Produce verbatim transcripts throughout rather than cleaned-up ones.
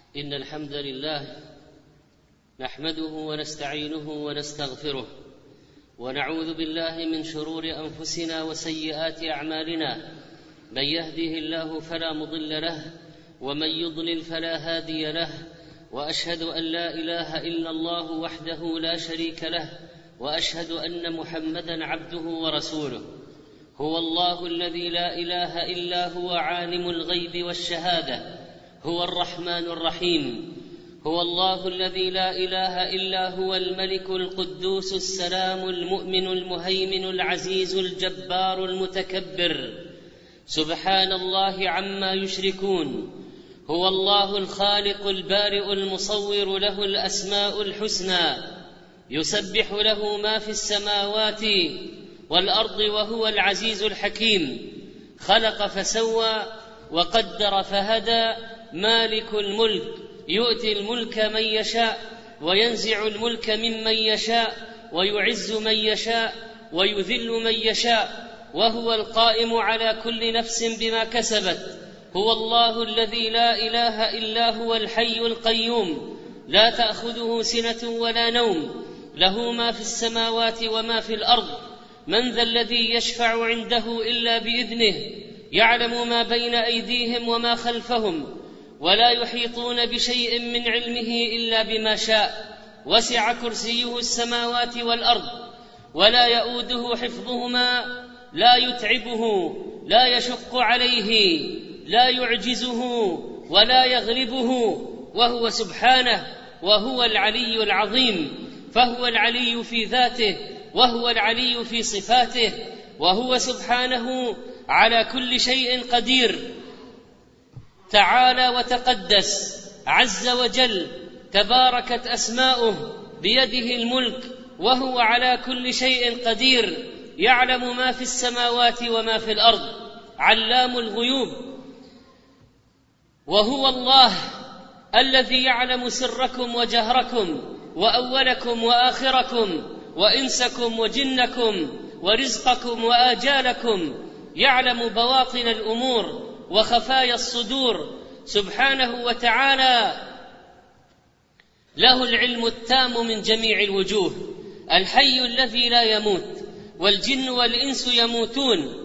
إن الحمد لله نحمده ونستعينه ونستغفره ونعوذ بالله من شرور أنفسنا وسيئات أعمالنا. من يهده الله فلا مضل له ومن يضلل فلا هادي له، وأشهد أن لا إله إلا الله وحده لا شريك له، وأشهد أن محمدًا عبده ورسوله. هو الله الذي لا إله إلا هو عالم الغيب والشهادة، هو الرحمن الرحيم. هو الله الذي لا إله إلا هو الملك القدوس السلام المؤمن المهيمن العزيز الجبار المتكبر، سبحان الله عما يشركون. هو الله الخالق البارئ المصور، له الأسماء الحسنى، يسبح له ما في السماوات والأرض، وهو العزيز الحكيم. خلق فسوى وقدر فهدى، مالك الملك، يؤتي الملك من يشاء وينزع الملك ممن يشاء، ويعز من يشاء ويذل من يشاء، وهو القائم على كل نفس بما كسبت. هو الله الذي لا إله إلا هو الحي القيوم، لا تأخذه سنة ولا نوم، له ما في السماوات وما في الأرض. من ذا الذي يشفع عنده إلا بإذنه، يعلم ما بين أيديهم وما خلفهم، ولا يحيطون بشيء من علمه إلا بما شاء. وسع كرسيه السماوات والأرض ولا يؤوده حفظهما، لا يتعبه، لا يشق عليه، لا يعجزه ولا يغلبه، وهو سبحانه، وهو العلي العظيم. فهو العلي في ذاته، وهو العلي في صفاته، وهو سبحانه على كل شيء قدير. تعالى وتقدس، عز وجل، تباركت أسماؤه، بيده الملك، وهو على كل شيء قدير. يعلم ما في السماوات وما في الأرض، علام الغيوب. وهو الله الذي يعلم سركم وجهركم، وأولكم وآخركم، وإنسكم وجنكم، ورزقكم وآجالكم. يعلم بواطن الأمور وخفايا الصدور، سبحانه وتعالى. له العلم التام من جميع الوجوه، الحي الذي لا يموت، والجن والإنس يموتون.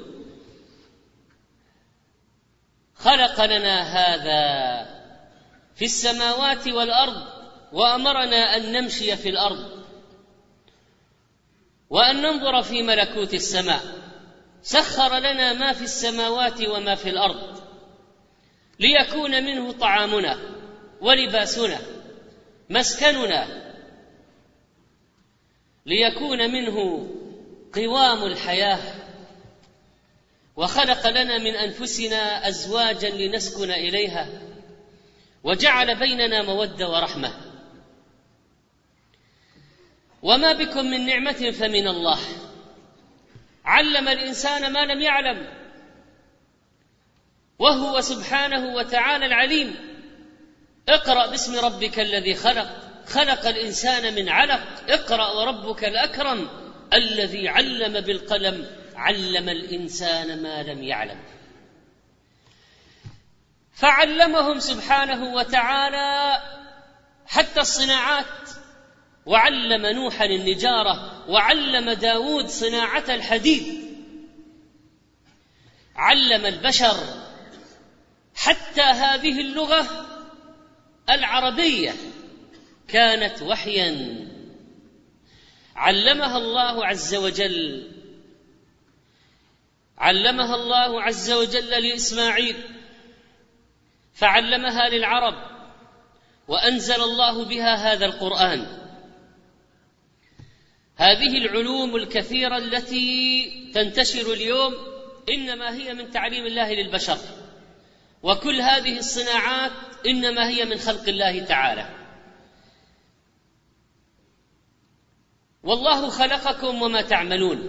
خلق لنا هذا في السماوات والأرض، وأمرنا أن نمشي في الأرض وأن ننظر في ملكوت السماء. سخر لنا ما في السماوات وما في الأرض ليكون منه طعامنا ولباسنا، مسكننا، ليكون منه قوام الحياة. وخلق لنا من أنفسنا أزواجا لنسكن إليها، وجعل بيننا مودة ورحمة. وما بكم من نعمة فمن الله. علم الإنسان ما لم يعلم، وهو سبحانه وتعالى العليم. اقرأ باسم ربك الذي خلق، خلق الإنسان من علق. اقرأ وربك الأكرم الذي علم بالقلم، علم الإنسان ما لم يعلم. فعلمهم سبحانه وتعالى حتى الصناعات، وعلم نوحا النجارة، وعلم داود صناعة الحديد. علم البشر حتى هذه اللغة العربية كانت وحيا، علمها الله عز وجل. علمها الله عز وجل لإسماعيل، فعلمها للعرب، وأنزل الله بها هذا القرآن. هذه العلوم الكثيرة التي تنتشر اليوم إنما هي من تعليم الله للبشر، وكل هذه الصناعات إنما هي من خلق الله تعالى. والله خلقكم وما تعملون،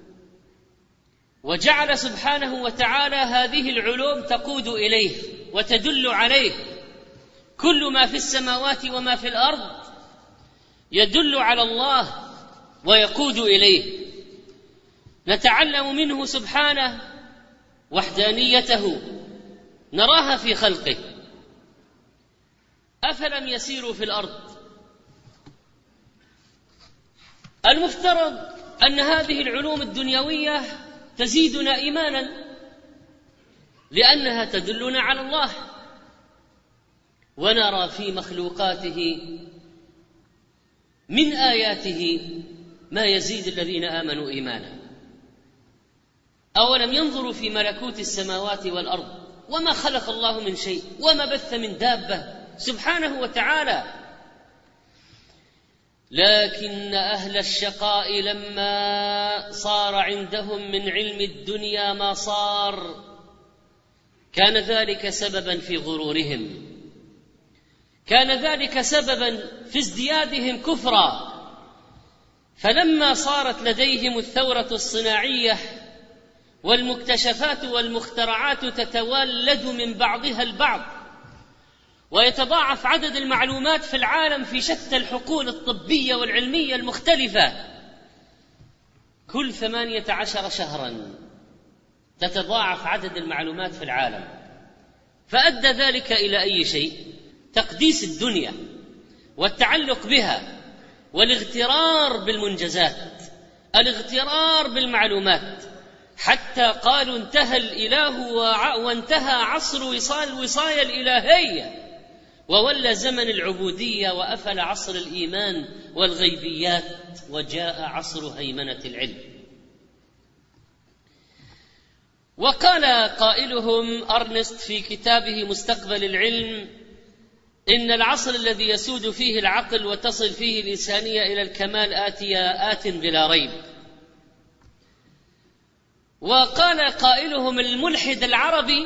وجعل سبحانه وتعالى هذه العلوم تقود إليه وتدل عليه. كل ما في السماوات وما في الأرض يدل على الله ويقود إليه. نتعلم منه سبحانه وحدانيته، نراها في خلقه. أفلم يسيروا في الأرض. المفترض أن هذه العلوم الدنيوية تزيدنا إيمانا، لأنها تدلنا على الله، ونرى في مخلوقاته من آياته ما يزيد الذين آمنوا إيمانا. أولم ينظروا في ملكوت السماوات والأرض وما خلق الله من شيء وما بث من دابة سبحانه وتعالى. لكن أهل الشقاء لما صار عندهم من علم الدنيا ما صار كان ذلك سببا في غرورهم، كان ذلك سببا في ازديادهم كفرا. فلما صارت لديهم الثورة الصناعية والمكتشفات والمخترعات تتولد من بعضها البعض، ويتضاعف عدد المعلومات في العالم في شتى الحقول الطبية والعلمية المختلفة، كل ثمانية عشر شهرا تتضاعف عدد المعلومات في العالم. فأدى ذلك إلى أي شيء؟ تقديس الدنيا والتعلق بها والاغترار بالمنجزات، الاغترار بالمعلومات، حتى قالوا انتهى الإله وانتهى عصر وصال وصايا الإلهية، وولى زمن العبودية، وأفل عصر الإيمان والغيبيات، وجاء عصر هيمنة العلم. وقال قائلهم أرنست في كتابه مستقبل العلم إن العصر الذي يسود فيه العقل وتصل فيه الإنسانية إلى الكمال آتية آت بلا ريب. وقال قائلهم الملحد العربي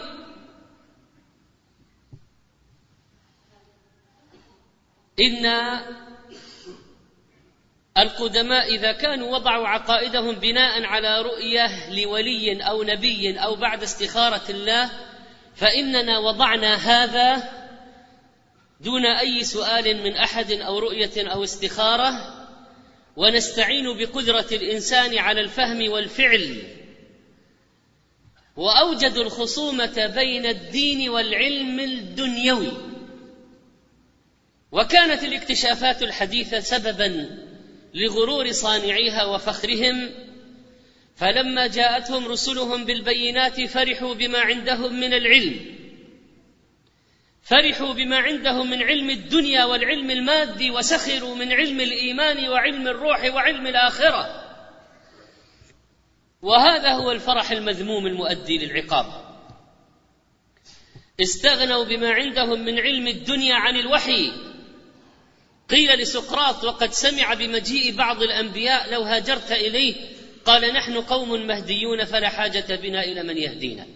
إن القدماء إذا كانوا وضعوا عقائدهم بناء على رؤية لولي أو نبي أو بعد استخارة الله، فإننا وضعنا هذا دون أي سؤال من أحد أو رؤية أو استخارة، ونستعين بقدرة الإنسان على الفهم والفعل. وأوجدوا الخصومة بين الدين والعلم الدنيوي. وكانت الاكتشافات الحديثة سببا لغرور صانعيها وفخرهم، فلما جاءتهم رسلهم بالبينات فرحوا بما عندهم من العلم، فرحوا بما عندهم من علم الدنيا والعلم المادي، وسخروا من علم الإيمان وعلم الروح وعلم الآخرة. وهذا هو الفرح المذموم المؤدي للعقاب. استغنوا بما عندهم من علم الدنيا عن الوحي. قيل لسقراط وقد سمع بمجيء بعض الأنبياء لو هاجرت إليه قال نحن قوم مهديون فلا حاجة بنا إلى من يهدينا.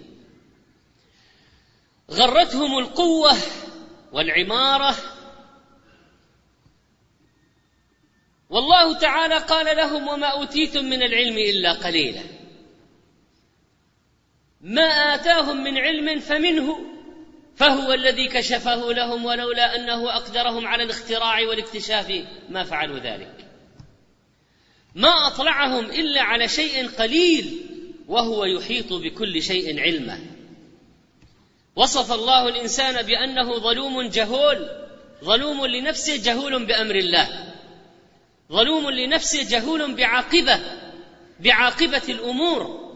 غرتهم القوة والعمارة، والله تعالى قال لهم وما أوتيتم من العلم إلا قليلا. ما آتاهم من علم فمنه فهو الذي كشفه لهم، ولولا أنه أقدرهم على الاختراع والاكتشاف ما فعلوا ذلك. ما أطلعهم إلا على شيء قليل وهو يحيط بكل شيء علما. وصف الله الإنسان بأنه ظلوم جهول، ظلوم لنفسه جهول بأمر الله، ظلوم لنفسه جهول بعاقبة بعاقبة الأمور.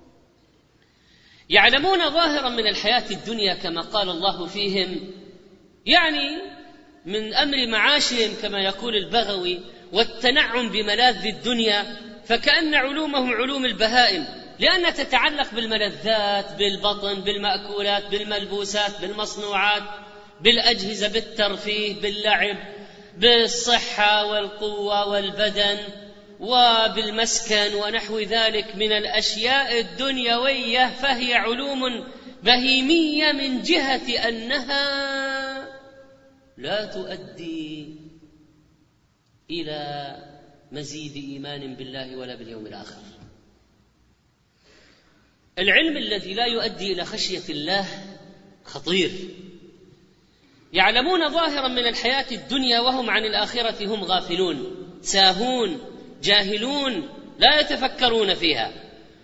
يعلمون ظاهرا من الحياة الدنيا كما قال الله فيهم، يعني من أمر معاشهم كما يقول البغوي، والتنعم بملاذ الدنيا، فكأن علومهم علوم البهائم، لأنها تتعلق بالملذات، بالبطن، بالمأكولات، بالملبوسات، بالمصنوعات، بالأجهزة، بالترفيه، باللعب، بالصحة والقوة والبدن، وبالمسكن ونحو ذلك من الأشياء الدنيوية. فهي علوم بهيمية من جهة أنها لا تؤدي إلى مزيد إيمان بالله ولا باليوم الآخر. العلم الذي لا يؤدي إلى خشية الله خطير. يعلمون ظاهرا من الحياة الدنيا وهم عن الآخرة هم غافلون، ساهون، جاهلون، لا يتفكرون فيها.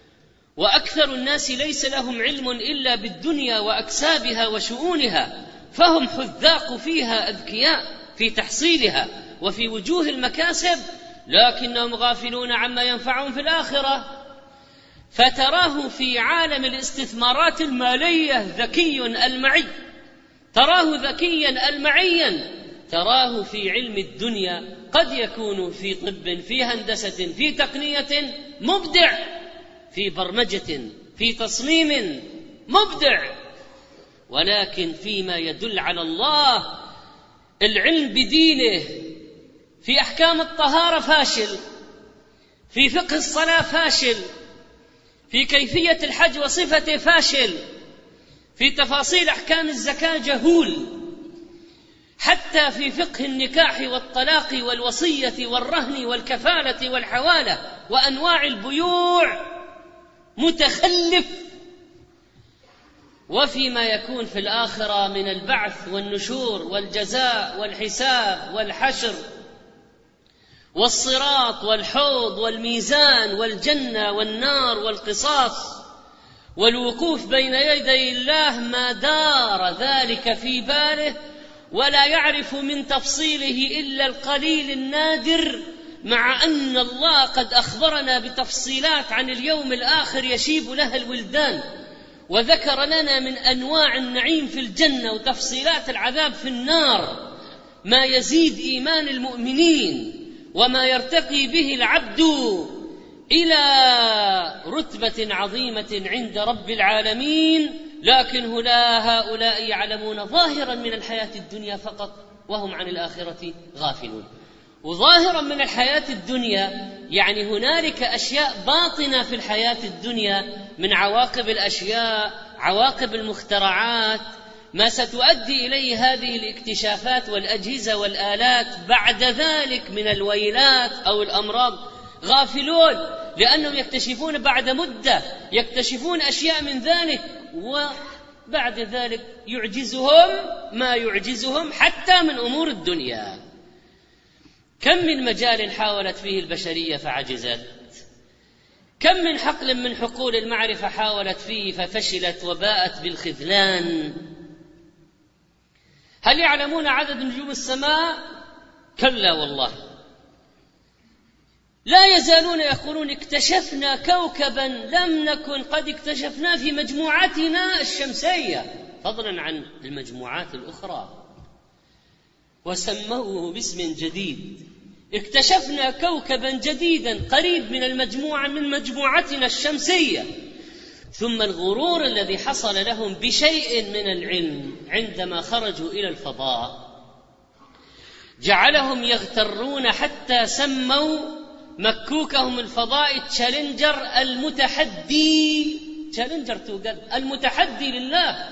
وأكثر الناس ليس لهم علم إلا بالدنيا وأكسابها وشؤونها، فهم حذاق فيها أذكياء في تحصيلها وفي وجوه المكاسب، لكنهم غافلون عما ينفعهم في الآخرة. فتراه في عالم الاستثمارات المالية ذكي ألمعي، تراه ذكيا ألمعيا، تراه في علم الدنيا قد يكون في طب، في هندسة، في تقنية مبدع، في برمجة، في تصميم مبدع، ولكن فيما يدل على الله، العلم بدينه، في أحكام الطهارة فاشل، في فقه الصلاة فاشل، في كيفية الحج وصفته فاشل، في تفاصيل أحكام الزكاة جهول، حتى في فقه النكاح والطلاق والوصية والرهن والكفالة والحوالة وأنواع البيوع متخلف، وفيما يكون في الآخرة من البعث والنشور والجزاء والحساب والحشر والصراط والحوض والميزان والجنة والنار والقصاص والوقوف بين يدي الله، ما دار ذلك في باله ولا يعرف من تفصيله إلا القليل النادر، مع أن الله قد أخبرنا بتفصيلات عن اليوم الآخر يشيب لها الولدان، وذكر لنا من أنواع النعيم في الجنة وتفصيلات العذاب في النار، ما يزيد إيمان المؤمنين وما يرتقي به العبد إلى رتبة عظيمة عند رب العالمين. لكن هؤلاء يعلمون ظاهرا من الحياة الدنيا فقط وهم عن الآخرة غافلون. وظاهرا من الحياة الدنيا يعني هنالك أشياء باطنة في الحياة الدنيا من عواقب الأشياء، عواقب المخترعات، ما ستؤدي إليه هذه الاكتشافات والأجهزة والآلات بعد ذلك من الويلات أو الأمراض. غافلون لأنهم يكتشفون بعد مدة، يكتشفون أشياء من ذلك، وبعد ذلك يعجزهم ما يعجزهم حتى من أمور الدنيا. كم من مجال حاولت فيه البشرية فعجزت، كم من حقل من حقول المعرفة حاولت فيه ففشلت وباءت بالخذلان. هل يعلمون عدد نجوم السماء؟ كلا والله. لا يزالون يقولون اكتشفنا كوكبا لم نكن قد اكتشفناه في مجموعتنا الشمسية، فضلا عن المجموعات الأخرى، وسموه باسم جديد. اكتشفنا كوكبا جديدا قريب من المجموعة من مجموعتنا الشمسية. ثم الغرور الذي حصل لهم بشيء من العلم عندما خرجوا إلى الفضاء جعلهم يغترون حتى سموا مكوكهم الفضائي تشالنجر المتحدي، تشالنجر توجد المتحدي لله،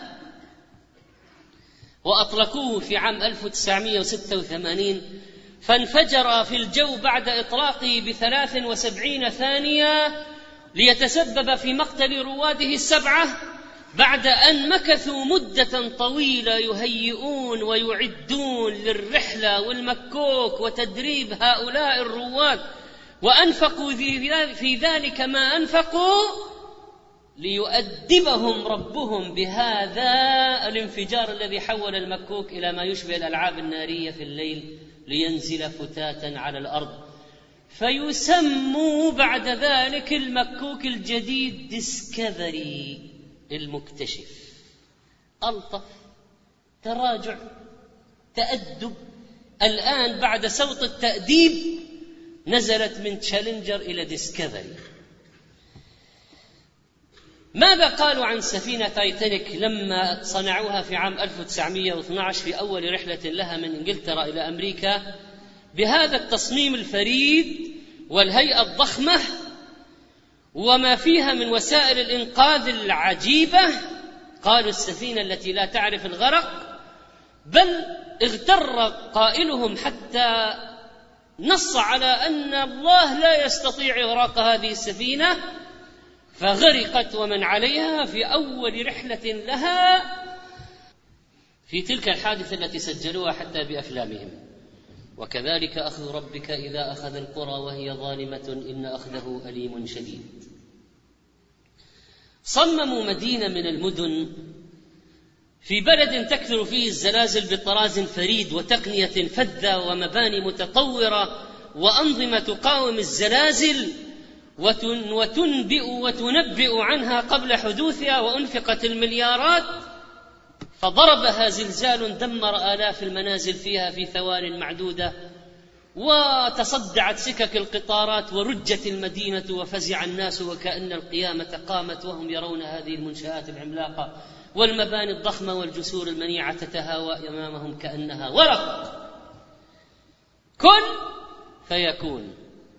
وأطلقوه في عام ألف وتسعمائة وستة وثمانين، فانفجر في الجو بعد إطلاقه بثلاث وسبعين ثانية ليتسبب في مقتل رواده السبعة، بعد أن مكثوا مدة طويلة يهيئون ويعدون للرحلة والمكوك وتدريب هؤلاء الرواد، وأنفقوا في ذلك ما أنفقوا ليؤدبهم ربهم بهذا الانفجار الذي حول المكوك إلى ما يشبه الألعاب النارية في الليل لينزل فتاتا على الأرض، فيسموا بعد ذلك المكوك الجديد ديسكفري، المكتشف. ألطف، تراجع، تأدب. الآن بعد صوت التأديب نزلت من تشالنجر إلى ديسكفري. ماذا قالوا عن سفينة تايتانيك لما صنعوها في عام ألف وتسعمائة واثني عشر في أول رحلة لها من إنجلترا إلى أمريكا بهذا التصميم الفريد والهيئة الضخمة وما فيها من وسائل الإنقاذ العجيبة؟ قالوا السفينة التي لا تعرف الغرق، بل اغتر قائلهم حتى نص على أن الله لا يستطيع إغراق هذه السفينة، فغرقت ومن عليها في أول رحلة لها في تلك الحادثة التي سجلوها حتى بأفلامهم. وكذلك أخذ ربك إذا أخذ القرى وهي ظالمة إن أخذه أليم شديد. صمموا مدينة من المدن في بلد تكثر فيه الزلازل بطراز فريد وتقنية فذة ومباني متطورة وأنظمة تقاوم الزلازل وتنبئ وتنبئ عنها قبل حدوثها، وأنفقت المليارات فضربها زلزال دمر آلاف المنازل فيها في ثوان معدودة، وتصدعت سكك القطارات ورجت المدينة وفزع الناس وكأن القيامة قامت وهم يرون هذه المنشآت العملاقة والمباني الضخمة والجسور المنيعة تتهاوى أمامهم كأنها ورق. كن فيكون.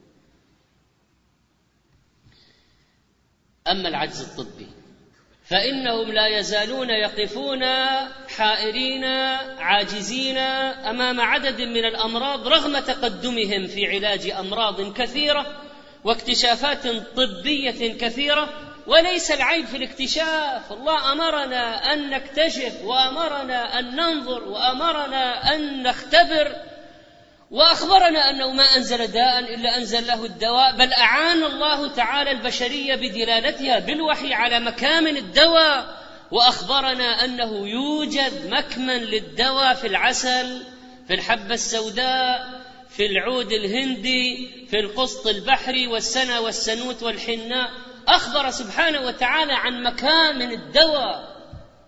أما العجز الطبي فإنهم لا يزالون يقفون حائرين عاجزين أمام عدد من الأمراض رغم تقدمهم في علاج أمراض كثيرة واكتشافات طبية كثيرة. وليس العيب في الاكتشاف، الله أمرنا أن نكتشف وأمرنا أن ننظر وأمرنا أن نختبر، وأخبرنا أنه ما أنزل داء إلا أنزل له الدواء، بل أعان الله تعالى البشرية بدلالتها بالوحي على مكامن الدواء، وأخبرنا أنه يوجد مكمن للدواء في العسل، في الحبة السوداء، في العود الهندي، في القسط البحري والسنة والسنوت والحناء. أخبر سبحانه وتعالى عن مكامن الدواء.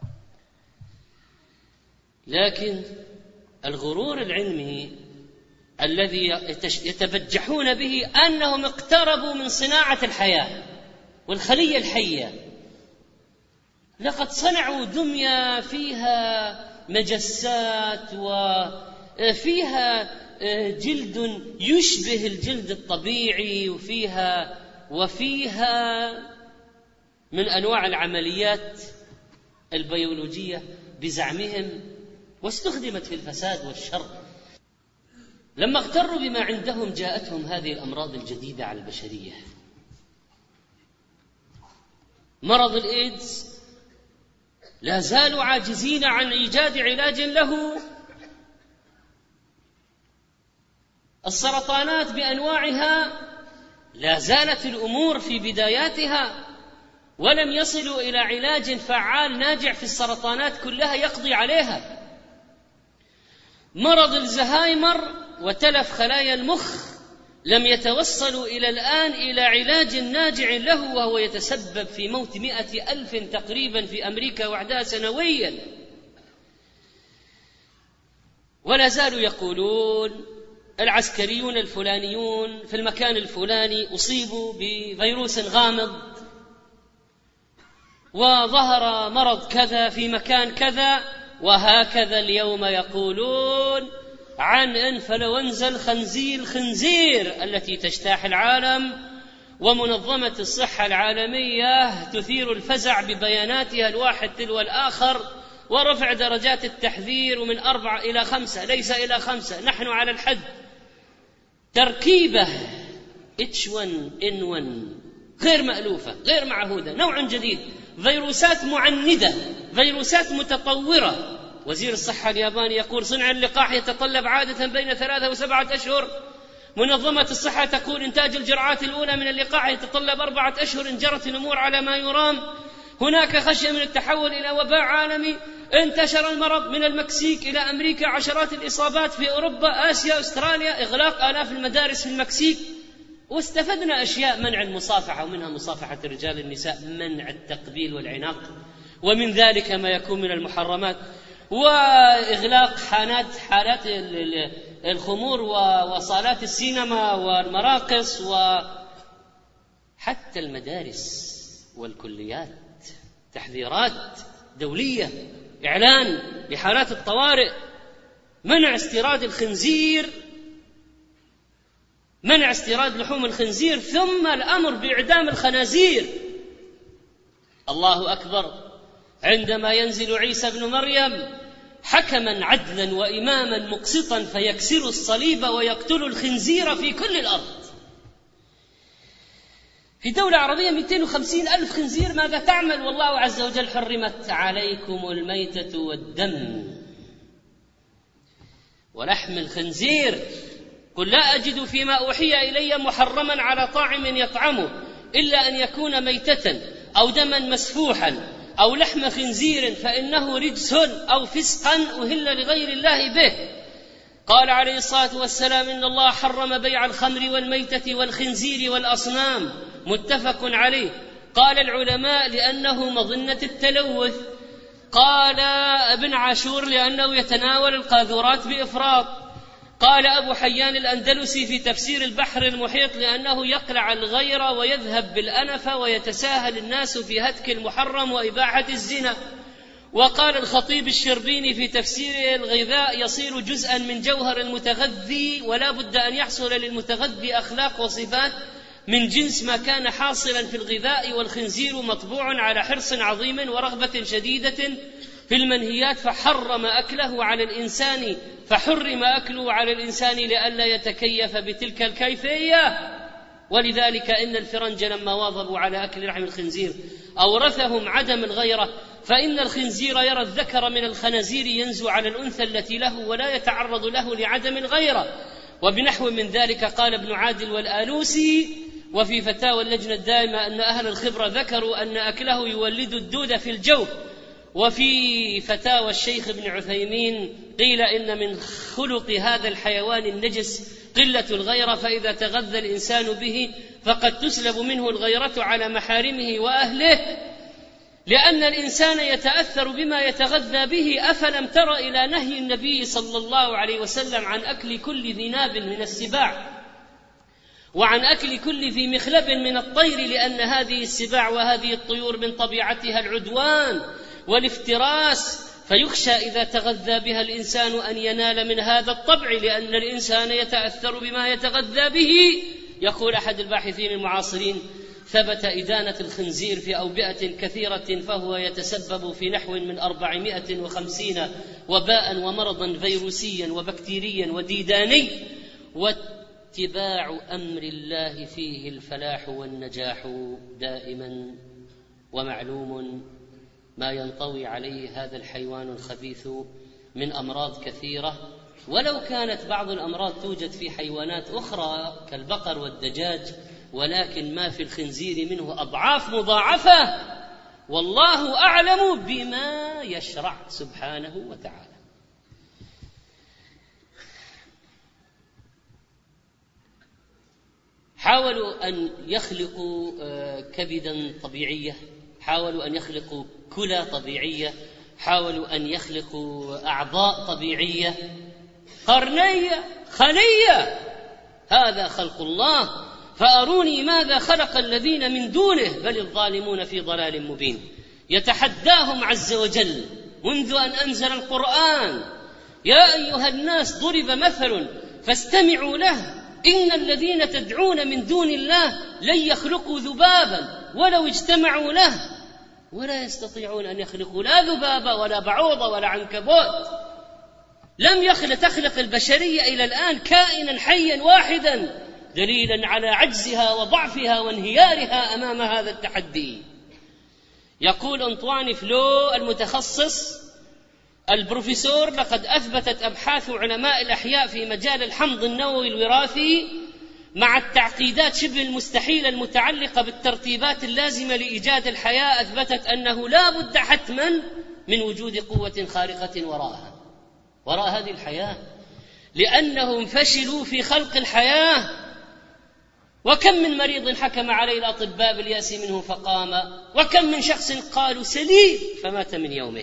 لكن الغرور العلمي الذي يتبجحون به أنهم اقتربوا من صناعة الحياة والخلية الحية، لقد صنعوا دمية فيها مجسات وفيها جلد يشبه الجلد الطبيعي، وفيها وفيها من أنواع العمليات البيولوجية بزعمهم، واستخدمت في الفساد والشر. لما اغتروا بما عندهم جاءتهم هذه الأمراض الجديدة على البشرية. مرض الإيدز لا زالوا عاجزين عن إيجاد علاج له. السرطانات بأنواعها لا زالت الأمور في بداياتها، ولم يصلوا إلى علاج فعال ناجع في السرطانات كلها يقضي عليها. مرض الزهايمر وتلف خلايا المخ لم يتوصلوا إلى الآن إلى علاج ناجع له، وهو يتسبب في موت مئة ألف تقريبا في أمريكا وحدها سنويا. ولا زالوا يقولون العسكريون الفلانيون في المكان الفلاني أصيبوا بفيروس غامض، وظهر مرض كذا في مكان كذا، وهكذا اليوم يقولون عن إنفلونزا الخنزير الخنزير التي تجتاح العالم، ومنظمة الصحة العالمية تثير الفزع ببياناتها الواحد تلو الآخر، ورفع درجات التحذير من أربعة إلى خمسة ليس إلى خمسة. نحن على الحد. تركيبة إتش وان إن وان غير مألوفة غير معهودة، نوع جديد، فيروسات معندة، فيروسات متطورة. وزير الصحة الياباني يقول صنع اللقاح يتطلب عادة بين ثلاثة وسبعة أشهر. منظمة الصحة تقول إنتاج الجرعات الأولى من اللقاح يتطلب أربعة أشهر إن جرت الأمور على ما يرام. هناك خشية من التحول إلى وباء عالمي. انتشر المرض من المكسيك إلى أمريكا، عشرات الإصابات في أوروبا، آسيا، أستراليا، إغلاق آلاف المدارس في المكسيك. واستفدنا أشياء: منع المصافحة، ومنها مصافحة الرجال النساء، منع التقبيل والعناق، ومن ذلك ما يكون من المحرمات، وإغلاق حانات حالات الخمور وصالات السينما والمراقص، وحتى المدارس والكليات تحذيرات دولية، إعلان لحالات الطوارئ، منع استيراد الخنزير، منع استيراد لحوم الخنزير، ثم الأمر بإعدام الخنازير. الله أكبر. عندما ينزل عيسى ابن مريم حكما عدلا وإماما مقسطا فيكسر الصليب ويقتل الخنزير في كل الأرض. في دولة عربية مئتين وخمسين ألف خنزير، ماذا تعمل؟ والله عز وجل حرمت عليكم الميتة والدم ولحم الخنزير. قل لا أجد فيما أوحي إلي محرما على طاعم يطعمه إلا أن يكون ميتة أو دما مسفوحا أو لحم خنزير فإنه رجس أو فسقا أهل لغير الله به. قال عليه الصلاة والسلام: إن الله حرم بيع الخمر والميتة والخنزير والأصنام، متفق عليه. قال العلماء: لأنه مظنة التلوث. قال ابن عاشور: لأنه يتناول القاذورات بإفراط. قال أبو حيان الأندلسي في تفسير البحر المحيط: لأنه يقلع الغير ويذهب بالأنف ويتساهل الناس في هتك المحرم وإباحة الزنا. وقال الخطيب الشربيني في تفسيره: الغذاء يصير جزءا من جوهر المتغذي، ولا بد أن يحصل للمتغذي أخلاق وصفات من جنس ما كان حاصلا في الغذاء، والخنزير مطبوع على حرص عظيم ورغبة شديدة في المنهيات، فحرم أكله على الإنسان فحرم أكله على الإنسان لئلا يتكيف بتلك الكيفية. ولذلك إن الفرنج لما واظبوا على أكل لحم الخنزير أورثهم عدم الغيرة، فإن الخنزير يرى الذكر من الخنازير ينزو على الأنثى التي له ولا يتعرض له لعدم الغيرة. وبنحو من ذلك قال ابن عادل والآلوسي وفي فتاوى اللجنة الدائمة أن أهل الخبرة ذكروا أن أكله يولد الدود في الجوف. وفي فتاوى الشيخ ابن عثيمين قيل إن من خلق هذا الحيوان النجس قلة الغيرة، فإذا تغذى الإنسان به فقد تسلب منه الغيرة على محارمه وأهله، لأن الإنسان يتأثر بما يتغذى به. أفلم تر إلى نهي النبي صلى الله عليه وسلم عن أكل كل ذي ناب من السباع، وعن أكل كل ذي مخلب من الطير، لأن هذه السباع وهذه الطيور من طبيعتها العدوان والافتراس، فيخشى إذا تغذى بها الإنسان أن ينال من هذا الطبع، لأن الإنسان يتأثر بما يتغذى به. يقول أحد الباحثين المعاصرين: ثبت إدانة الخنزير في أوبئة كثيرة، فهو يتسبب في نحو من أربعمائة وخمسين وباء ومرضا فيروسيا وبكتيريا وديداني، واتباع أمر الله فيه الفلاح والنجاح دائما. ومعلوم ما ينطوي عليه هذا الحيوان الخبيث من أمراض كثيرة، ولو كانت بعض الأمراض توجد في حيوانات أخرى كالبقر والدجاج، ولكن ما في الخنزير منه أضعاف مضاعفة، والله أعلم بما يشرع سبحانه وتعالى. حاولوا أن يخلقوا كبدا طبيعية، حاولوا أن يخلقوا كلى طبيعية، حاولوا أن يخلقوا أعضاء طبيعية، قرنية، خلية، هذا خلق الله، فأروني ماذا خلق الذين من دونه بل الظالمون في ضلال مبين. يتحداهم عز وجل منذ أن أنزل القرآن: يا أيها الناس ضرب مثل فاستمعوا له إن الذين تدعون من دون الله لن يخلقوا ذبابا ولو اجتمعوا له ولا يستطيعون أن يخلقوا لا ذبابا ولا بعوضة ولا عنكبوت. لم يخلق تخلق البشرية إلى الآن كائنا حيا واحدا، دليلا على عجزها وضعفها وانهيارها أمام هذا التحدي. يقول أنطوان فلو المتخصص البروفيسور: لقد أثبتت أبحاث علماء الأحياء في مجال الحمض النووي الوراثي مع التعقيدات شبه المستحيلة المتعلقة بالترتيبات اللازمة لإيجاد الحياة، أثبتت أنه لا بد حتما من وجود قوة خارقة وراءها وراء هذه الحياة، لأنهم فشلوا في خلق الحياة. وكم من مريض حكم عليه الأطباء باليأس منه فقام، وكم من شخص قالوا سليم فمات من يومه.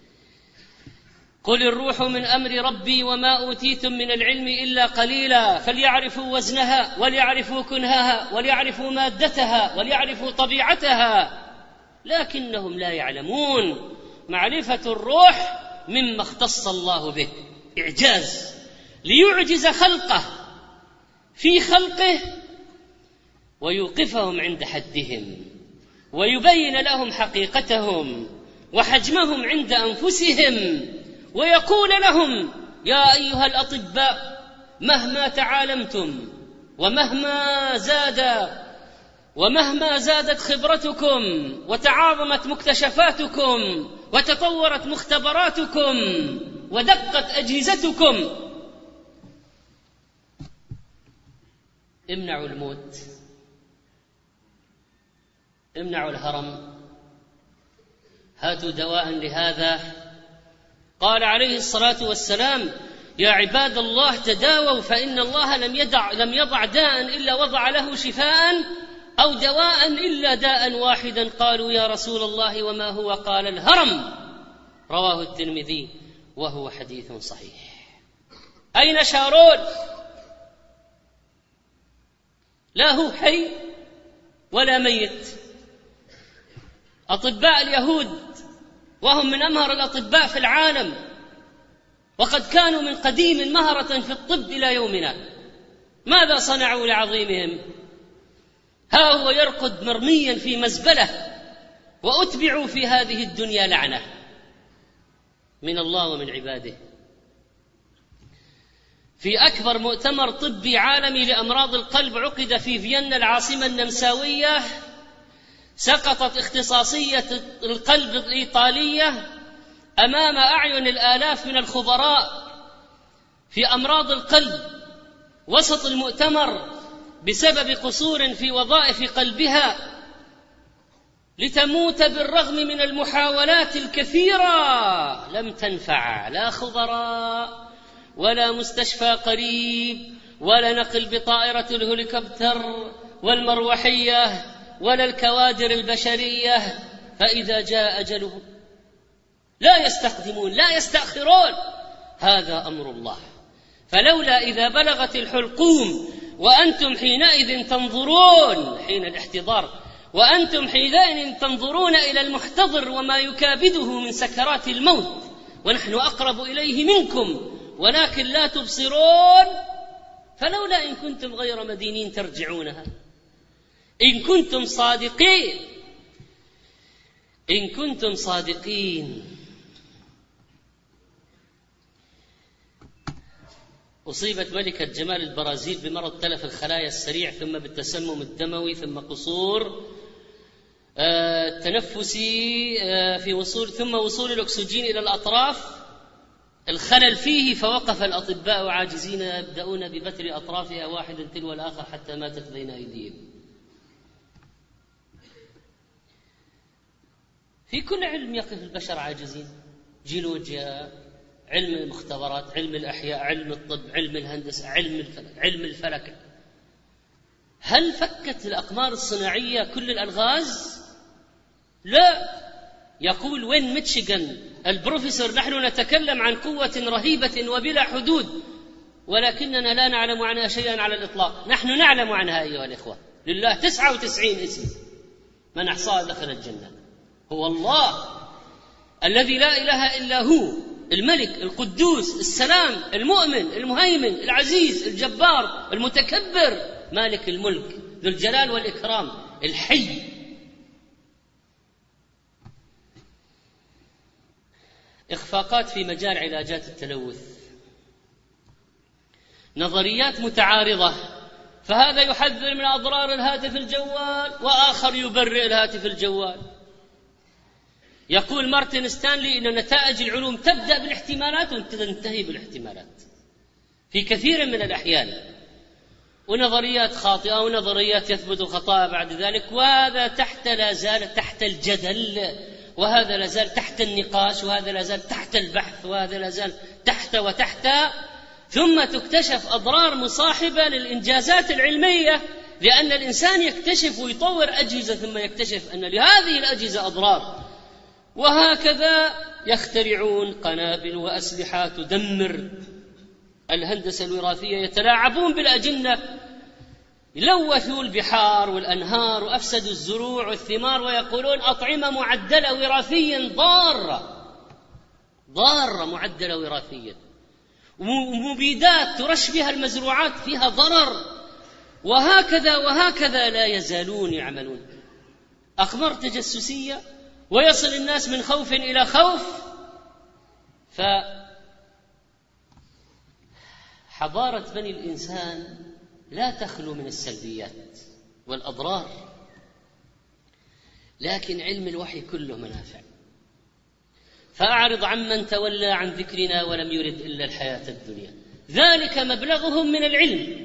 قل الروح من أمر ربي وما أوتيتم من العلم إلا قليلا، فليعرفوا وزنها وليعرفوا كنهها وليعرفوا مادتها وليعرفوا طبيعتها، لكنهم لا يعلمون. معرفة الروح مما اختص الله به، إعجاز ليعجز خلقه في خلقه ويوقفهم عند حدهم ويبين لهم حقيقتهم وحجمهم عند أنفسهم، ويقول لهم: يا أيها الأطباء مهما تعالمتم ومهما زاد ومهما زادت خبرتكم وتعاظمت مكتشفاتكم وتطورت مختبراتكم ودقت أجهزتكم، امنعوا الموت، امنعوا الهرم. هاتوا دواء لهذا. قال عليه الصلاة والسلام: يا عباد الله تداووا فإن الله لم يدع, لم يضع داء إلا وضع له شفاء، أو دواء إلا داء واحدا. قالوا: يا رسول الله وما هو؟ قال: الهرم. رواه الترمذي وهو حديث صحيح. أين شارون؟ لا هو حي ولا ميت. أطباء اليهود وهم من أمهر الأطباء في العالم، وقد كانوا من قديم مهرة في الطب إلى يومنا، ماذا صنعوا لعظيمهم؟ ها هو يرقد مرميا في مزبلة، وأتبعوا في هذه الدنيا لعنة من الله ومن عباده. في أكبر مؤتمر طبي عالمي لأمراض القلب عقد في فيينا العاصمة النمساوية، سقطت اختصاصية القلب الإيطالية أمام أعين الآلاف من الخبراء في أمراض القلب وسط المؤتمر بسبب قصور في وظائف قلبها، لتموت بالرغم من المحاولات الكثيرة لم تنفع، لا خبراء ولا مستشفى قريب ولا نقل بطائرة الهليكوبتر والمروحية ولا الكوادر البشرية، فإذا جاء أجلهم لا يستقدمون لا يستأخرون. هذا أمر الله. فلولا إذا بلغت الحلقوم وأنتم حينئذ تنظرون، حين الاحتضار، وأنتم حينئذ تنظرون إلى المحتضر وما يكابده من سكرات الموت، ونحن أقرب إليه منكم ولكن لا تبصرون، فلولا إن كنتم غير مدينين ترجعونها إن كنتم صادقين إن كنتم صادقين. أصيبت ملكة جمال البرازيل بمرض تلف الخلايا السريع، ثم بالتسمم الدموي، ثم قصور التنفسي في وصول ثم وصول الأكسجين إلى الأطراف، الخلل فيه، فوقف الأطباء عاجزين يبدأون ببتر أطرافها واحدا تلو الآخر حتى ماتت بين أيديهم. في كل علم يقف البشر عاجزين، جيولوجيا، علم المختبرات، علم الأحياء، علم الطب، علم الهندسة، علم الفلك، علم الفلك. هل فكت الأقمار الصناعية كل الألغاز؟ لا. يقول وين ميتشيغان البروفيسور: نحن نتكلم عن قوة رهيبة وبلا حدود، ولكننا لا نعلم عنها شيئا على الإطلاق. نحن نعلم عنها أيها الإخوة، لله تسعة وتسعين اسم، من أحصاها دخل الجنة. هو الله الذي لا إله إلا هو، الملك القدوس السلام المؤمن المهيمن العزيز الجبار المتكبر، مالك الملك ذو الجلال والإكرام، الحي. إخفاقات في مجال علاجات التلوث، نظريات متعارضة، فهذا يحذر من أضرار الهاتف الجوال وآخر يبرئ الهاتف الجوال. يقول مارتن ستانلي إن نتائج العلوم تبدأ بالاحتمالات وتنتهي بالاحتمالات في كثير من الأحيان، ونظريات خاطئة ونظريات يثبت خطأ بعد ذلك، وهذا تحت لا زال تحت الجدل، وهذا لا زال تحت النقاش، وهذا لا زال تحت البحث، وهذا لا زال تحت وتحت، ثم تكتشف أضرار مصاحبة للإنجازات العلمية، لأن الإنسان يكتشف ويطور أجهزة ثم يكتشف أن لهذه الأجهزة أضرار، وهكذا يخترعون قنابل وأسلحة تدمر الهندسة الوراثية، يتلاعبون بالأجنة، لوثوا البحار والأنهار وأفسدوا الزروع والثمار، ويقولون أطعمة معدلة وراثيا ضارة ضارة معدلة وراثيا، ومبيدات ترش بها المزروعات فيها ضرر، وهكذا وهكذا لا يزالون يعملون أقمار تجسسية، ويصل الناس من خوف إلى خوف. فحضارة بني الإنسان لا تخلو من السلبيات والأضرار، لكن علم الوحي كله منافع. فأعرض عمن تولى عن ذكرنا ولم يرد إلا الحياة الدنيا، ذلك مبلغهم من العلم.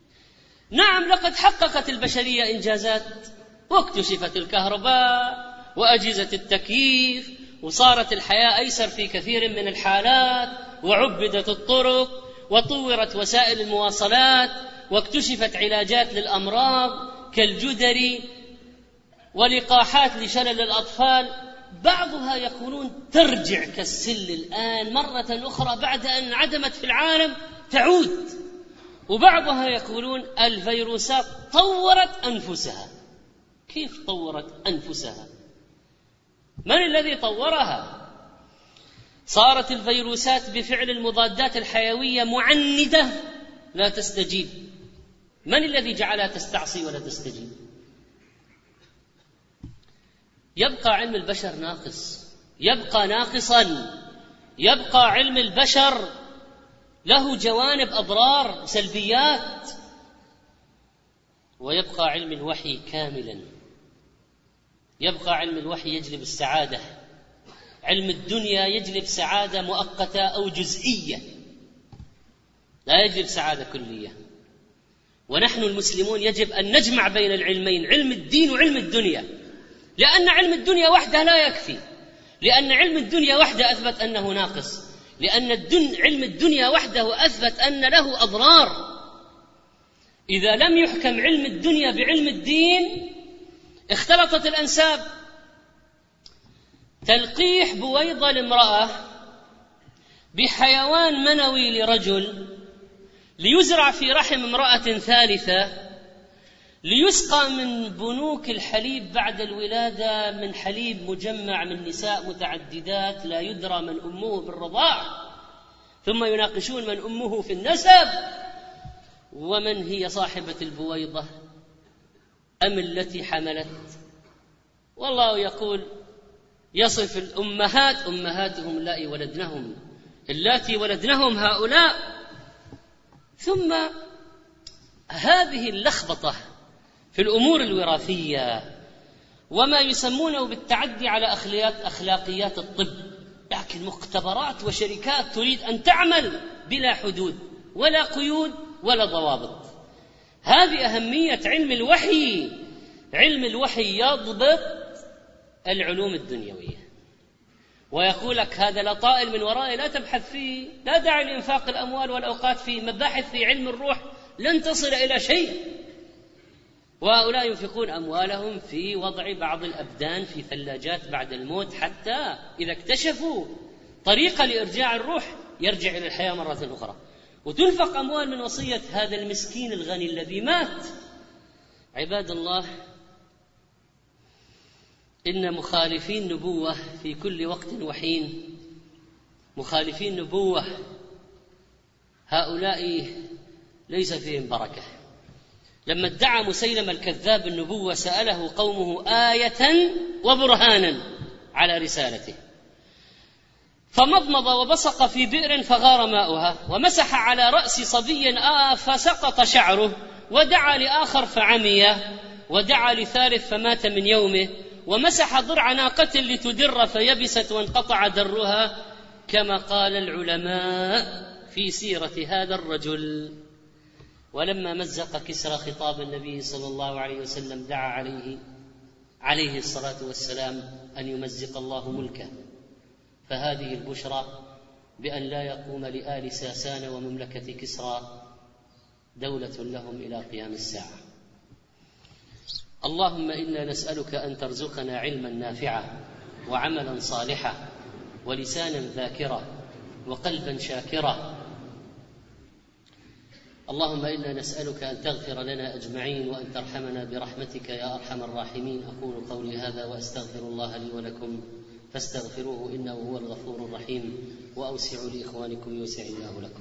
نعم، لقد حققت البشرية إنجازات، واكتشفت الكهرباء، وأجهزة التكييف، وصارت الحياة أيسر في كثير من الحالات، وعبدت الطرق، وطورت وسائل المواصلات، واكتشفت علاجات للأمراض كالجدري ولقاحات لشلل الأطفال. بعضها يقولون ترجع كالسل الآن مرة أخرى بعد أن عدمت في العالم تعود، وبعضها يقولون الفيروسات طورت أنفسها. كيف طورت أنفسها؟ من الذي طورها؟ صارت الفيروسات بفعل المضادات الحيوية معندة لا تستجيب. من الذي جعلها تستعصي ولا تستجيب؟ يبقى علم البشر ناقص، يبقى ناقصا، يبقى علم البشر له جوانب أضرار سلبيات، ويبقى علم الوحي كاملا. يبقى علم الوحي يجلب السعادة، علم الدنيا يجلب سعادة مؤقتة أو جزئية، لا يجلب سعادة كلية. ونحن المسلمون يجب أن نجمع بين العلمين، علم الدين وعلم الدنيا، لأن علم الدنيا وحده لا يكفي، لأن علم الدنيا وحده أثبت أنه ناقص، لأن الدن علم الدنيا وحده أثبت أن له أضرار. إذا لم يحكم علم الدنيا بعلم الدين اختلطت الأنساب. تلقيح بويضة لامرأة بحيوان منوي لرجل ليزرع في رحم امرأة ثالثة، ليسقى من بنوك الحليب بعد الولادة من حليب مجمع من نساء متعددات لا يدرى من أمه بالرضاع، ثم يناقشون من أمه في النسب ومن هي صاحبة البويضة أم التي حملت. والله يقول يصف الأمهات أمهاتهم اللاتي ولدنهم، اللاتي ولدنهم هؤلاء. ثم هذه اللخبطة في الأمور الوراثية وما يسمونه بالتعدي على أخلاقيات الطب، لكن مختبرات وشركات تريد أن تعمل بلا حدود ولا قيود ولا ضوابط. هذه أهمية علم الوحي. علم الوحي يضبط العلوم الدنيوية ويقول لك هذا لا طائل من ورائه لا تبحث فيه، لا داعي لإنفاق الأموال والأوقات فيه، مباحث في علم الروح لن تصل إلى شيء. وهؤلاء ينفقون أموالهم في وضع بعض الأبدان في ثلاجات بعد الموت، حتى إذا اكتشفوا طريقة لإرجاع الروح يرجع إلى الحياة مرة أخرى، وتنفق أموال من وصية هذا المسكين الغني الذي مات. عباد الله، إن مخالفين نبوة في كل وقت وحين، مخالفين نبوة هؤلاء ليس فيهم بركة. لما ادعى مسيلمة الكذاب النبوة سأله قومه آية وبرهانا على رسالته، فمضمض وبصق في بئر فغار ماؤها، ومسح على رأس صبي آه فسقط شعره، ودعا لآخر فعمي، ودعا لثالث فمات من يومه، ومسح ضرع ناقة لتدر فيبست وانقطع درها، كما قال العلماء في سيرة هذا الرجل. ولما مزق كسرى خطاب النبي صلى الله عليه وسلم دعا عليه عليه الصلاة والسلام أن يمزق الله ملكه، فهذه البشرى بأن لا يقوم لآل ساسان ومملكة كسرى دولة لهم إلى قيام الساعة. اللهم إنا نسألك أن ترزقنا علما نافعا وعملا صالحا ولسانا ذاكرا وقلبا شاكرا. اللهم إنا نسألك أن تغفر لنا أجمعين وأن ترحمنا برحمتك يا أرحم الراحمين. أقول قولي هذا وأستغفر الله لي ولكم فاستغفروه إنه هو الغفور الرحيم، وأوسعوا لإخوانكم يوسع الله لكم.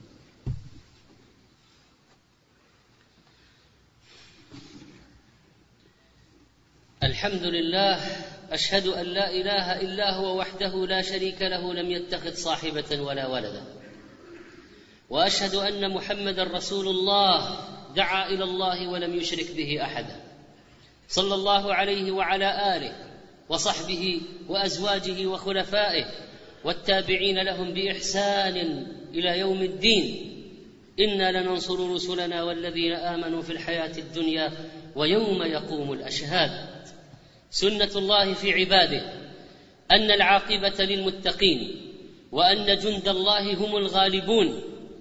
الحمد لله، أشهد أن لا إله إلا هو وحده لا شريك له لم يتخذ صاحبة ولا ولدا، وأشهد أن محمدا رسول الله دعا إلى الله ولم يشرك به أحدا، صلى الله عليه وعلى آله وصحبه وأزواجه وخلفائه والتابعين لهم بإحسان إلى يوم الدين. إنا لننصر رسلنا والذين آمنوا في الحياة الدنيا ويوم يقوم الأشهاد. سنة الله في عباده أن العاقبة للمتقين وأن جند الله هم الغالبون.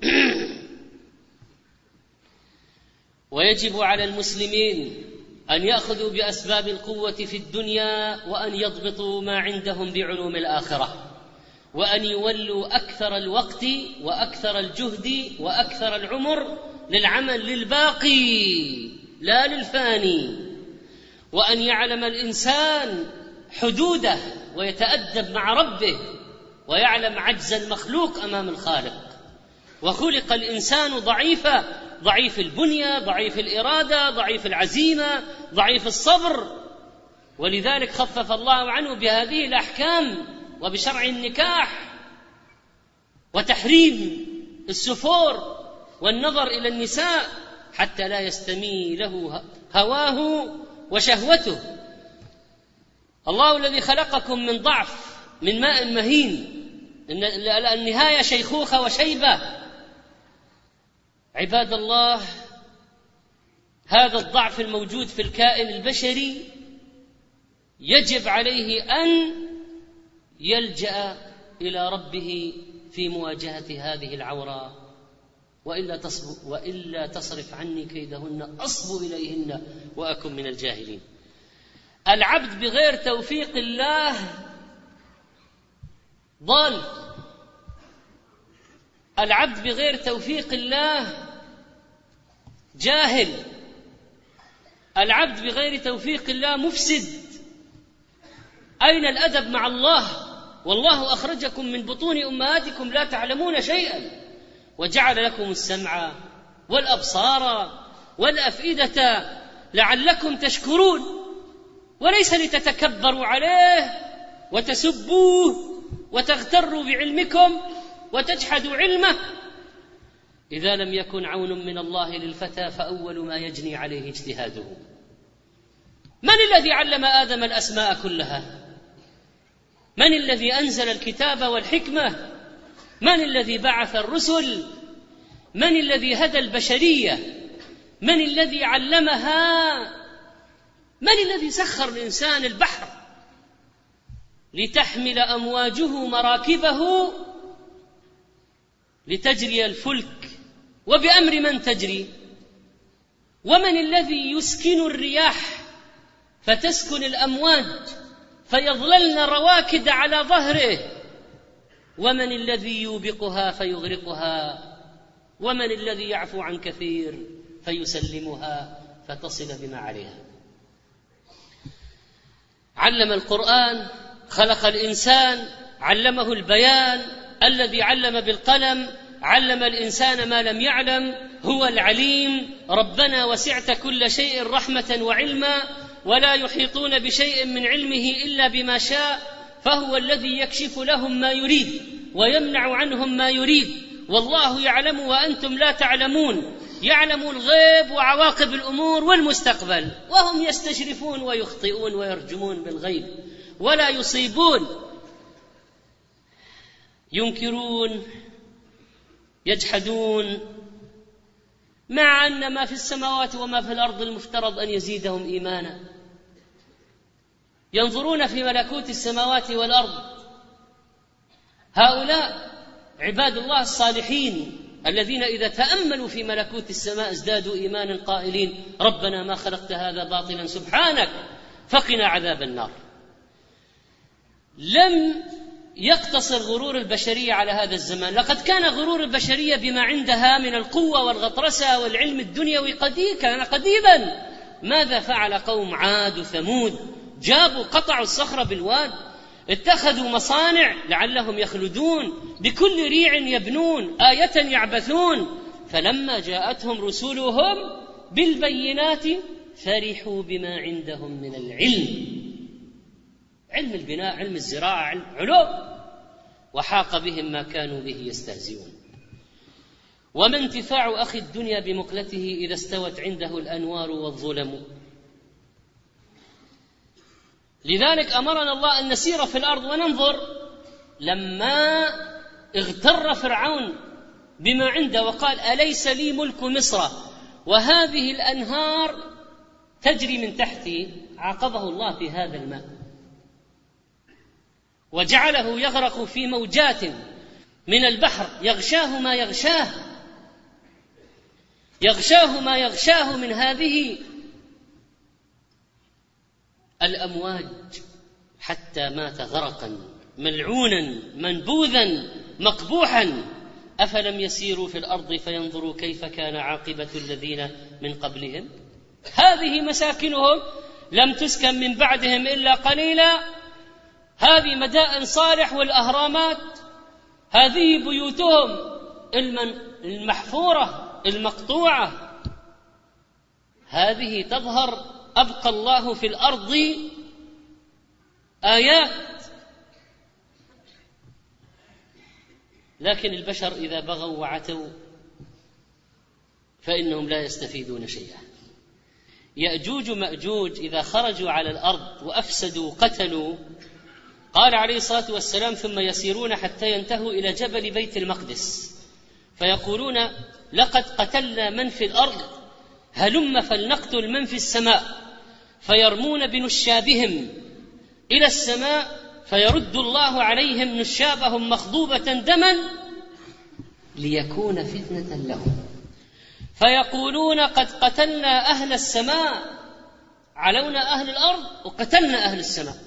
ويجب على المسلمين أن يأخذوا بأسباب القوة في الدنيا وأن يضبطوا ما عندهم بعلوم الآخرة، وأن يولوا أكثر الوقت وأكثر الجهد وأكثر العمر للعمل للباقي لا للفاني، وأن يعلم الإنسان حدوده ويتأدب مع ربه ويعلم عجز المخلوق أمام الخالق. وخلق الإنسان ضعيفا، ضعيف البنية، ضعيف الإرادة، ضعيف العزيمة، ضعيف الصبر، ولذلك خفف الله عنه بهذه الأحكام وبشرع النكاح وتحريم السفور والنظر إلى النساء حتى لا يستمي له هواه وشهوته. الله الذي خلقكم من ضعف من ماء مهين، النهاية شيخوخة وشيبة. عباد الله، هذا الضعف الموجود في الكائن البشري يجب عليه أن يلجأ إلى ربه في مواجهة هذه العورة، وإلا تصرف, وإلا تصرف عني كيدهن أصب إليهن وأكن من الجاهلين. العبد بغير توفيق الله ضال، العبد بغير توفيق الله جاهل، العبد بغير توفيق الله مفسد. أين الأدب مع الله؟ والله أخرجكم من بطون أمهاتكم لا تعلمون شيئا وجعل لكم السمع والأبصار والأفئدة لعلكم تشكرون، وليس لتتكبروا عليه وتسبوه وتغتروا بعلمكم وتجحدوا علمه. إذا لم يكن عون من الله للفتى فأول ما يجني عليه اجتهاده. من الذي علم آدم الأسماء كلها؟ من الذي أنزل الكتاب والحكمة؟ من الذي بعث الرسل؟ من الذي هدى البشرية؟ من الذي علمها؟ من الذي سخر الإنسان البحر لتحمل أمواجه مراكبه لتجري الفلك؟ وبأمر من تجري؟ ومن الذي يسكن الرياح فتسكن الأمواج فيظللن رواكد على ظهره؟ ومن الذي يوبقها فيغرقها؟ ومن الذي يعفو عن كثير فيسلمها فتصل بما عليها؟ علم القرآن، خلق الإنسان، علمه البيان، الذي علم بالقلم علم الإنسان ما لم يعلم، هو العليم. ربنا وسعت كل شيء رحمة وعلما ولا يحيطون بشيء من علمه إلا بما شاء، فهو الذي يكشف لهم ما يريد ويمنع عنهم ما يريد، والله يعلم وأنتم لا تعلمون، يعلم الغيب وعواقب الأمور والمستقبل، وهم يستشرفون ويخطئون ويرجمون بالغيب ولا يصيبون، ينكرون يجحدون، مع أن ما في السماوات وما في الأرض المفترض أن يزيدهم إيمانا. ينظرون في ملكوت السماوات والأرض. هؤلاء عباد الله الصالحين الذين إذا تأملوا في ملكوت السماء ازدادوا إيمانا قائلين ربنا ما خلقت هذا باطلا سبحانك فقنا عذاب النار. لم يقتصر غرور البشرية على هذا الزمان، لقد كان غرور البشرية بما عندها من القوة والغطرسة والعلم الدنيوي قديم كان قديما. ماذا فعل قوم عاد وثمود؟ جابوا قطعوا الصخرة بالواد، اتخذوا مصانع لعلهم يخلدون، بكل ريع يبنون، آية يعبثون، فلما جاءتهم رسلهم بالبينات فرحوا بما عندهم من العلم، علم البناء، علم الزراعة، علم علوم، وحاق بهم ما كانوا به يستهزئون. وما انتفاع أخي الدنيا بمقلته إذا استوت عنده الأنوار والظلم؟ لذلك أمرنا الله أن نسير في الأرض وننظر. لما اغتر فرعون بما عنده وقال أليس لي ملك مصر وهذه الأنهار تجري من تحتي عاقبه الله في هذا الماء وجعله يغرق في موجات من البحر يغشاه ما يغشاه يغشاه ما يغشاه من هذه الأمواج حتى مات غرقا ملعونا منبوذا مقبوحا. أفلم يسيروا في الأرض فينظروا كيف كان عاقبة الذين من قبلهم هذه مساكنهم لم تسكن من بعدهم إلا قليلا هذه مدائن صالح والأهرامات هذه بيوتهم المحفورة المقطوعة هذه تظهر أبقى الله في الأرض آيات. لكن البشر إذا بغوا وعتوا فإنهم لا يستفيدون شيئا. يأجوج مأجوج إذا خرجوا على الأرض وأفسدوا قتلوا قال عليه الصلاة والسلام ثم يسيرون حتى ينتهوا إلى جبل بيت المقدس فيقولون لقد قتلنا من في الأرض هلم فلنقتل من في السماء فيرمون بنشابهم إلى السماء فيرد الله عليهم نشابهم مخضوبة دما ليكون فتنة لهم فيقولون قد قتلنا أهل السماء علونا أهل الأرض وقتلنا أهل السماء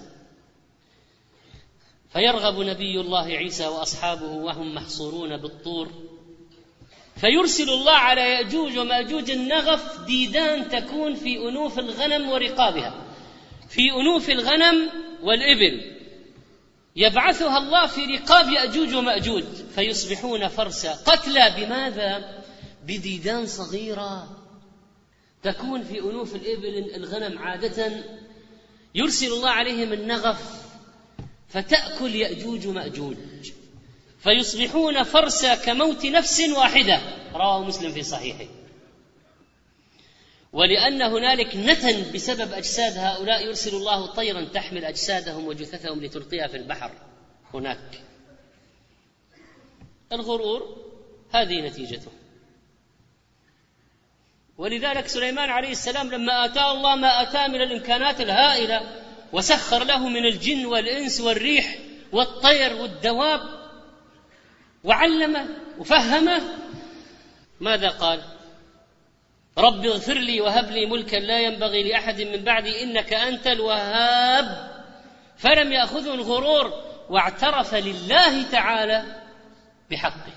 فيرغب نبي الله عيسى وأصحابه وهم محصورون بالطور فيرسل الله على يأجوج ومأجوج النغف ديدان تكون في أنوف الغنم ورقابها في أنوف الغنم والإبل يبعثها الله في رقاب يأجوج ومأجوج فيصبحون فرسا قتلى بماذا؟ بديدان صغيرة تكون في أنوف الإبل الغنم عادة يرسل الله عليهم النغف فتأكل يأجوج ومأجوج فيصبحون فرسا كموت نفس واحدة رواه مسلم في صحيحه. ولأن هنالك نتن بسبب أجساد هؤلاء يرسل الله طيرا تحمل أجسادهم وجثثهم لتلقيها في البحر هناك. الغرور هذه نتيجته. ولذلك سليمان عليه السلام لما آتاه الله ما آتاه من الإمكانات الهائلة وسخر له من الجن والإنس والريح والطير والدواب وعلمه وفهمه ماذا قال؟ رب اغفر لي وهب لي ملكا لا ينبغي لأحد من بعدي إنك أنت الوهاب. فلم يأخذه الغرور واعترف لله تعالى بحقه.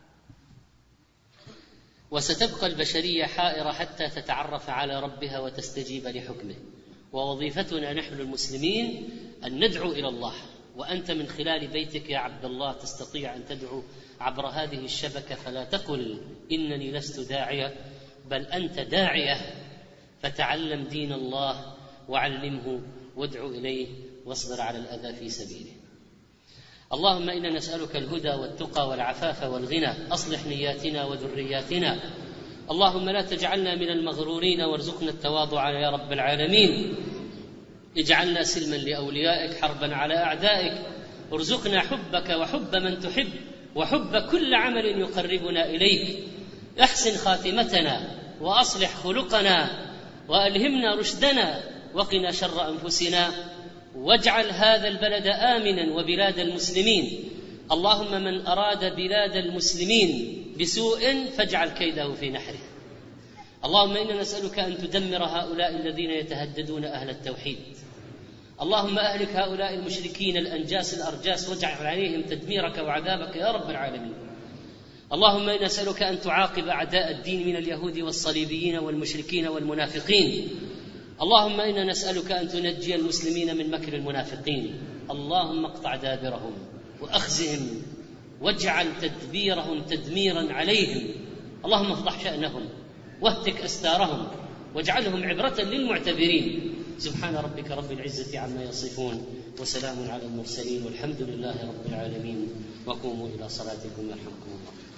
وستبقى البشرية حائرة حتى تتعرف على ربها وتستجيب لحكمه. ووظيفتنا نحن المسلمين أن ندعو إلى الله. وأنت من خلال بيتك يا عبد الله تستطيع أن تدعو عبر هذه الشبكة فلا تقل إنني لست داعية بل أنت داعية فتعلم دين الله وعلمه وادعو إليه واصبر على الأذى في سبيله. اللهم إنا نسألك الهدى والتقى والعفاف والغنى أصلح نياتنا وذرياتنا. اللهم لا تجعلنا من المغرورين وارزقنا التواضع يا رب العالمين. اجعلنا سلما لأوليائك حربا على أعدائك. ارزقنا حبك وحب من تحب وحب كل عمل يقربنا إليك. احسن خاتمتنا وأصلح خلقنا وألهمنا رشدنا وقنا شر أنفسنا واجعل هذا البلد آمنا وبلاد المسلمين. اللهم من أراد بلاد المسلمين بسوء فاجعل كيده في نحره. اللهم إنا نسألك أن تدمر هؤلاء الذين يتهددون أهل التوحيد. اللهم أهلك هؤلاء المشركين الأنجاس الأرجاس واجعل عليهم تدميرك وعذابك يا رب العالمين. اللهم إنا نسألك أن تعاقب أعداء الدين من اليهود والصليبيين والمشركين والمنافقين. اللهم إنا نسألك أن تنجي المسلمين من مكر المنافقين. اللهم اقطع دابرهم وأخزهم واجعل تدبيرهم تدميرا عليهم. اللهم افضح شأنهم واهتك أستارهم واجعلهم عبرة للمعتبرين. سبحان ربك رب العزة عما يصفون وسلام على المرسلين والحمد لله رب العالمين. وقوموا إلى صلاتكم يرحمكم الله.